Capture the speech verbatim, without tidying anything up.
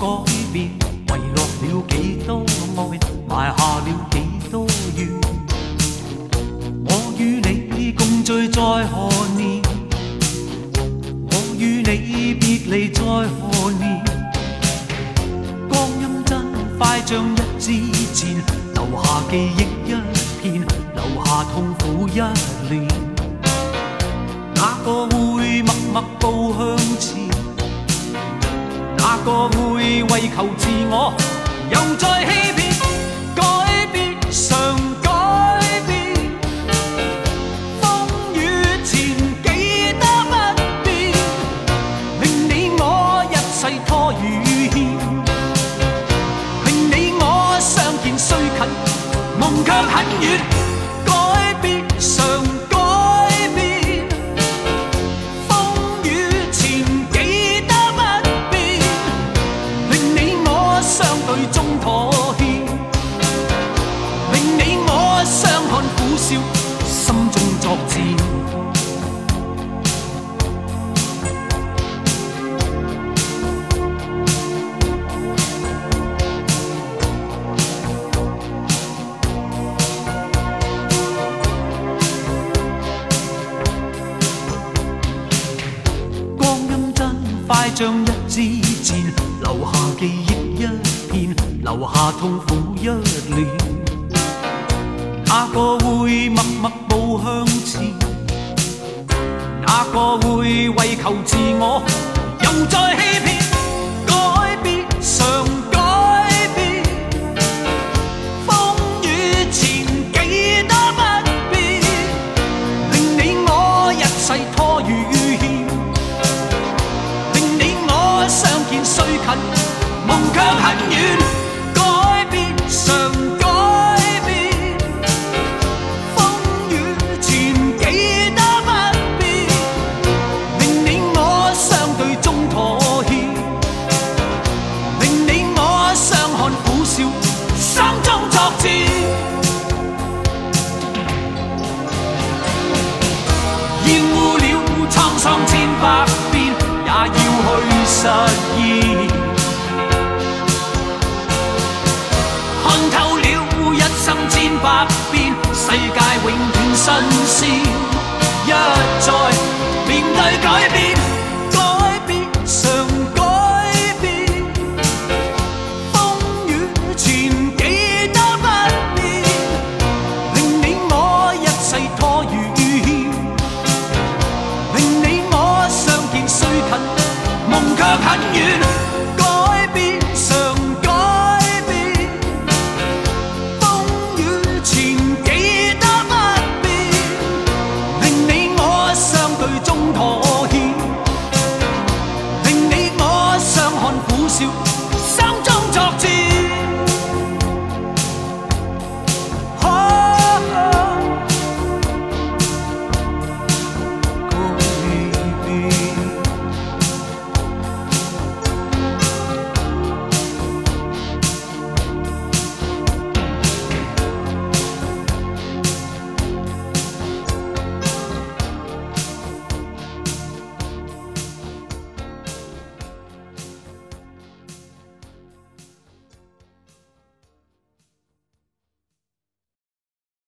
改變，遺落了幾多愛，埋下了幾多怨。我與你共聚在何年？我與你別離在何年？光陰真快像一支箭，留下記憶一片，留下痛苦一年。哪個會默默步向前？哪個會為求自我又再欺騙？改變常改變，風雨前記得不變，令你我一世拖與欠，令你我相見雖近，夢卻很遠。改變常改變，風雨前記得不變，令你我相對中妥協，令你我相看苦笑，心中作戰。快像一支箭，留下記憶一片，留下痛苦一年。哪個會默默步向前？哪個會為求自我又再欺騙？改變常改變，風雨前記得不變，令你我一世拖與欠。相見雖近，夢卻很遠。改變常改變，風雨前記得不變，令你我相對中妥協，令你我相看苦笑，心中作戰。厭惡了滄桑千百遍，也要去實現，看透了一生千百變，世界永遠新鮮。一再面對改變，改變常改變，風雨前記得不變，令你我一世拖與欠，令你我相見雖近，夢卻很遠。改變常改變，風雨前記得不變，令你我相對中妥協，令你我相看苦笑。